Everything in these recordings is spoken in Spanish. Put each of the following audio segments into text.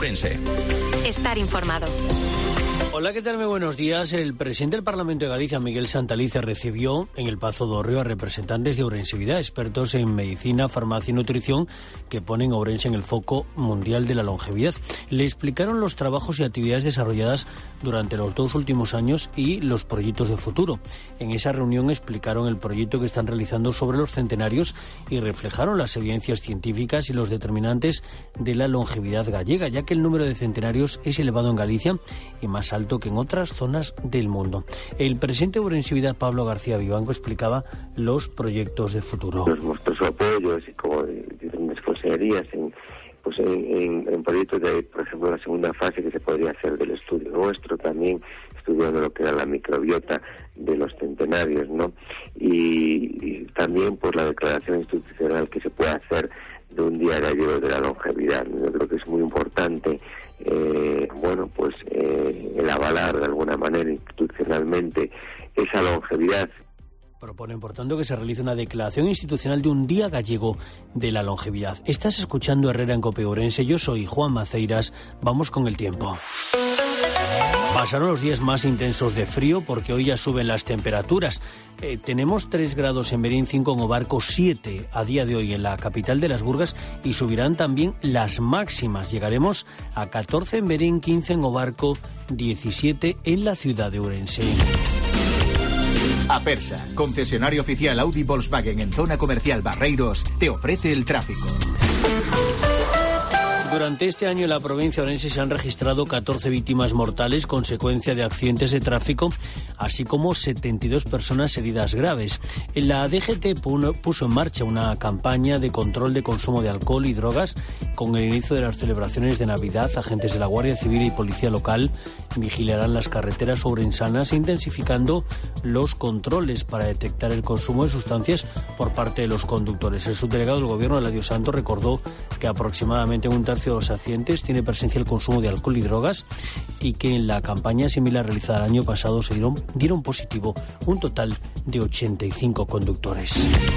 Ourense. Estar informado. Hola, ¿qué tal? Muy buenos días. El presidente del Parlamento de Galicia, Miguel Santalice, recibió en el Pazo do Río a representantes de Ourensevidad, expertos en medicina, farmacia y nutrición, que ponen a Ourense en el foco mundial de la longevidad. Le explicaron los trabajos y actividades desarrolladas durante los 2 últimos años y los proyectos de futuro. En esa reunión explicaron el proyecto que están realizando sobre los centenarios y reflejaron las evidencias científicas y los determinantes de la longevidad gallega, ya que el número de centenarios es elevado en Galicia y más alto que en otras zonas del mundo. El presidente de Ourensevidad, Pablo García Vivanco, explicaba los proyectos de futuro. Nuestros apoyos y como diferentes consejerías en proyectos de, por ejemplo, la segunda fase que se podría hacer del estudio nuestro, también estudiando lo que era la microbiota de los centenarios, ¿no? Y también por la declaración institucional que se puede hacer de un día gallego de la longevidad. Yo creo que es muy importante el avalar de alguna manera institucionalmente esa longevidad. Proponen, por tanto, que se realice una declaración institucional de un Día Gallego de la Longevidad. Estás escuchando Herrera en Cope Ourense. Yo soy Juan Maceiras. Vamos con el tiempo. Pasaron los días más intensos de frío porque hoy ya suben las temperaturas. Tenemos 3 grados en Berín, 5 en Obarco, 7 a día de hoy en la capital de las Burgas y subirán también las máximas. Llegaremos a 14 en Berín, 15 en Obarco, 17 en la ciudad de Ourense. Apersa, concesionario oficial Audi Volkswagen en zona comercial Barreiros, te ofrece el tráfico. Durante este año en la provincia de Ourense se han registrado 14 víctimas mortales consecuencia de accidentes de tráfico, así como 72 personas heridas graves. La DGT puso en marcha una campaña de control de consumo de alcohol y drogas. Con el inicio de las celebraciones de Navidad, agentes de la Guardia Civil y Policía Local vigilarán las carreteras ourensanas, intensificando los controles para detectar el consumo de sustancias por parte de los conductores. El subdelegado del Gobierno, Eladio Santos, recordó que aproximadamente un tercio de los accidentes tiene presencia el consumo de alcohol y drogas y que en la campaña similar realizada el año pasado se dieron positivo un total de 85 conductores.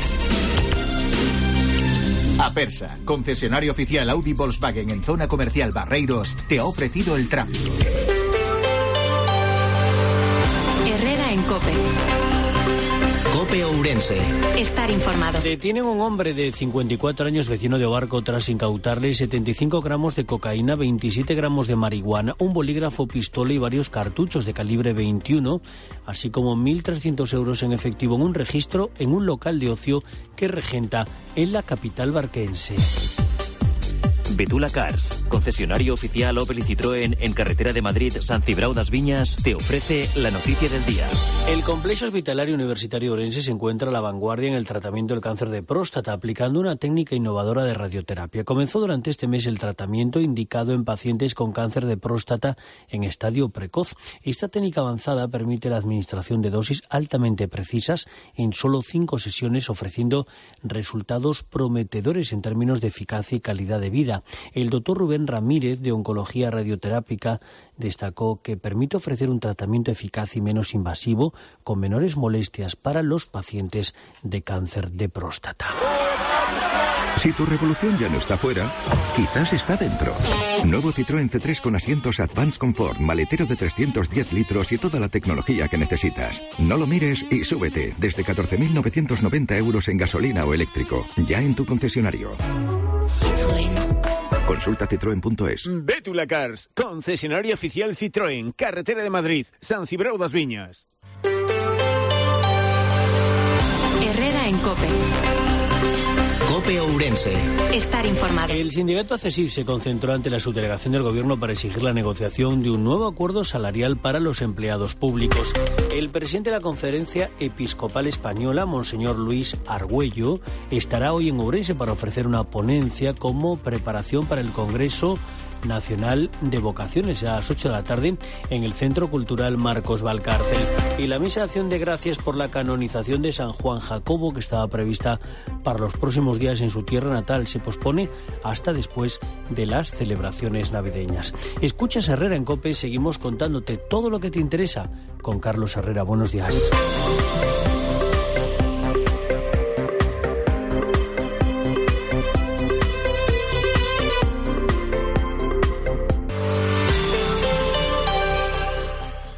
Apersa, concesionario oficial Audi Volkswagen en zona comercial Barreiros, te ha ofrecido el tráfico. Herrera en Cope. Cope Ourense. Estar informado. Detienen a un hombre de 54 años, vecino de Obarco, tras incautarle 75 gramos de cocaína, 27 gramos de marihuana, un bolígrafo, pistola y varios cartuchos de calibre 21, así como 1.300 euros en efectivo en un registro en un local de ocio que regenta en la capital barquense. Betula Cars, concesionario oficial Opel y Citroën en carretera de Madrid, San Cibrao das Viñas, te ofrece la noticia del día. El complejo hospitalario universitario Ourense se encuentra a la vanguardia en el tratamiento del cáncer de próstata, aplicando una técnica innovadora de radioterapia. Comenzó durante este mes el tratamiento indicado en pacientes con cáncer de próstata en estadio precoz. Esta técnica avanzada permite la administración de dosis altamente precisas en solo 5 sesiones, ofreciendo resultados prometedores en términos de eficacia y calidad de vida. El doctor Rubén Ramírez, de Oncología Radioterápica, destacó que permite ofrecer un tratamiento eficaz y menos invasivo, con menores molestias para los pacientes de cáncer de próstata. Si tu revolución ya no está fuera, quizás está dentro. Nuevo Citroën C3 con asientos Advanced Comfort, maletero de 310 litros y toda la tecnología que necesitas. No lo mires y súbete desde 14.990 euros en gasolina o eléctrico. Ya en tu concesionario. Citroën. Consulta citroen.es. Betula Cars, concesionario oficial Citroën, carretera de Madrid, San Cibrao das Viñas. Herrera en Cope. Cope Ourense. Estar informado. El sindicato ACESIF se concentró ante la subdelegación del Gobierno para exigir la negociación de un nuevo acuerdo salarial para los empleados públicos. El presidente de la Conferencia Episcopal Española, Monseñor Luis Argüello, estará hoy en Ourense para ofrecer una ponencia como preparación para el Congreso Nacional de Vocaciones a las 8 de la tarde en el Centro Cultural Marcos Valcárcel. Y la misa de acción de gracias por la canonización de San Juan Jacobo, que estaba prevista para los próximos días en su tierra natal, se pospone hasta después de las celebraciones navideñas. Escuchas Herrera en COPE, seguimos contándote todo lo que te interesa con Carlos Herrera. Buenos días.